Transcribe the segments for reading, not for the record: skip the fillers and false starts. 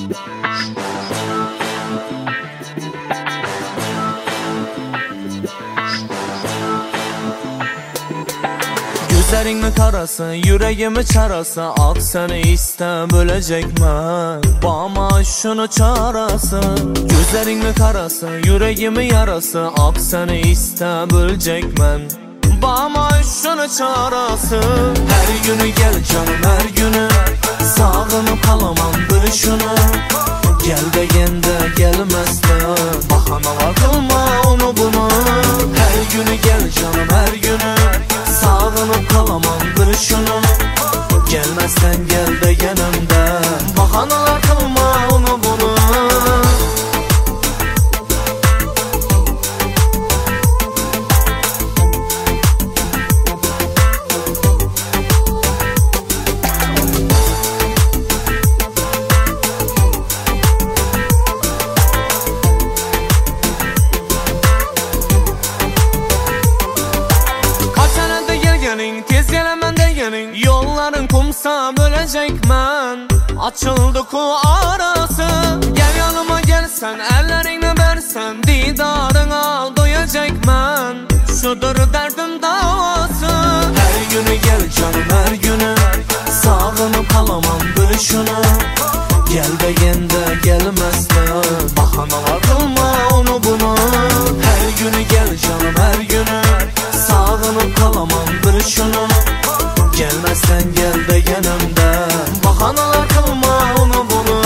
Gözlerini karası, yüreğimi çarası, ak seni istem ölecekmen. Bana şunu çarası. Gözlerini karası, yüreğimi yarası, ak seni istem ölecekmen. Bana şunu çarası. Her günü gel canım her günü, sağını kalamam bil şunu. Gel de gende gelmez de, bahanalar kılma onu bunu. Her günü gel canım her günü, sağını kalamam bil şunu. Gelmezsen gel de yanımda, bahanalar kılma onu bunu. Tez gelemen degenin, yolların kumsa bölecekmen. Açıldı ku arası, gel yanıma gelsen, ellerini versen, didarına doyacakmen. Şudur derdim davası. Her günü gel canım her günü, sağını kalamam bil şunu. Gel de yende gelmez de, bahanalar kılma onu bunu. Her günü gel canım her günü, sağını kalamam bil şunu. Gelmezsen gel de yanımda, bahanalar kılma onu bunu.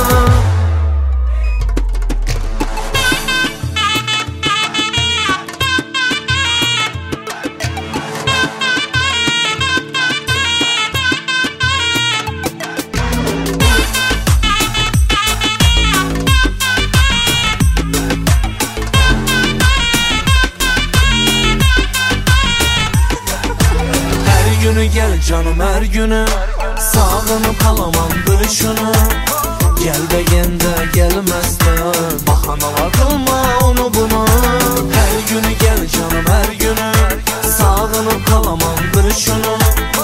Gel canım her günü, sağını kalamam bil şunu. Gel de yende gelmez de, bahanalar kılma onu bunu. Her günü gel canım her günü, sağını kalamam bil şunu.